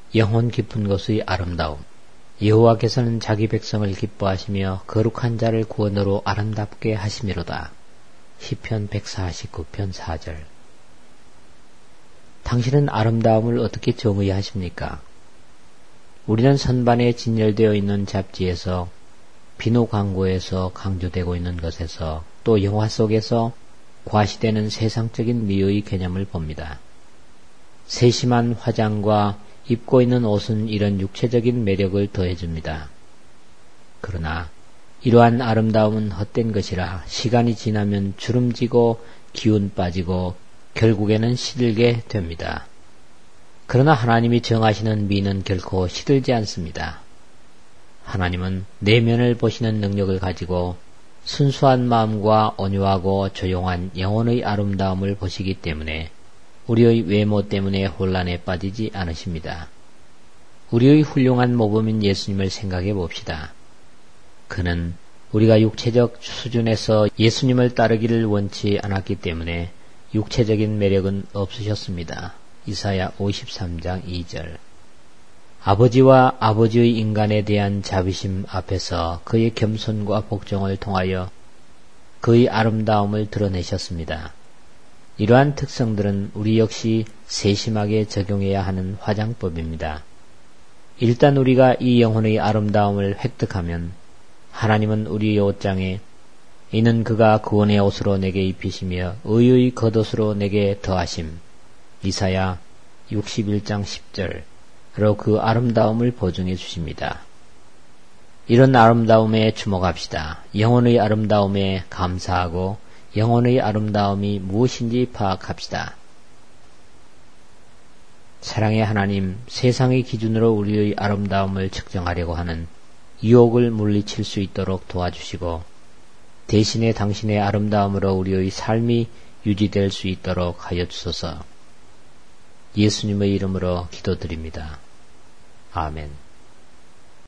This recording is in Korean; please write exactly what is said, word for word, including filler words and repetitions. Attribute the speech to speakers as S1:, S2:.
S1: 영혼 깊은 곳의 아름다움. 여호와께서는 자기 백성을 기뻐하시며 거룩한 자를 구원으로 아름답게 하심이로다. 시편 백사십구 편 사 절. 당신은 아름다움을 어떻게 정의하십니까? 우리는 선반에 진열되어 있는 잡지에서, 비누 광고에서 강조되고 있는 것에서, 또 영화 속에서 과시되는 세상적인 미의 개념을 봅니다. 세심한 화장과 입고 있는 옷은 이런 육체적인 매력을 더해줍니다. 그러나 이러한 아름다움은 헛된 것이라 시간이 지나면 주름지고 기운 빠지고 결국에는 시들게 됩니다. 그러나 하나님이 정하시는 미는 결코 시들지 않습니다. 하나님은 내면을 보시는 능력을 가지고 순수한 마음과 온유하고 조용한 영혼의 아름다움을 보시기 때문에 우리의 외모 때문에 혼란에 빠지지 않으십니다. 우리의 훌륭한 모범인 예수님을 생각해 봅시다. 그는 우리가 육체적 수준에서 예수님을 따르기를 원치 않았기 때문에 육체적인 매력은 없으셨습니다. 이사야 오십삼 장 이 절. 아버지와 아버지의 인간에 대한 자비심 앞에서 그의 겸손과 복종을 통하여 그의 아름다움을 드러내셨습니다. 이러한 특성들은 우리 역시 세심하게 적용해야 하는 화장법입니다. 일단 우리가 이 영혼의 아름다움을 획득하면 하나님은 우리의 옷장에 이는 그가 구원의 옷으로 내게 입히시며 의의 겉옷으로 내게 더하심 이사야 육십일 장 십 절로 그 아름다움을 보증해 주십니다. 이런 아름다움에 주목합시다. 영혼의 아름다움에 감사하고 영혼의 아름다움이 무엇인지 파악합시다. 사랑의 하나님, 세상의 기준으로 우리의 아름다움을 측정하려고 하는 유혹을 물리칠 수 있도록 도와주시고 대신에 당신의 아름다움으로 우리의 삶이 유지될 수 있도록 하여 주소서. 예수님의 이름으로 기도드립니다. 아멘.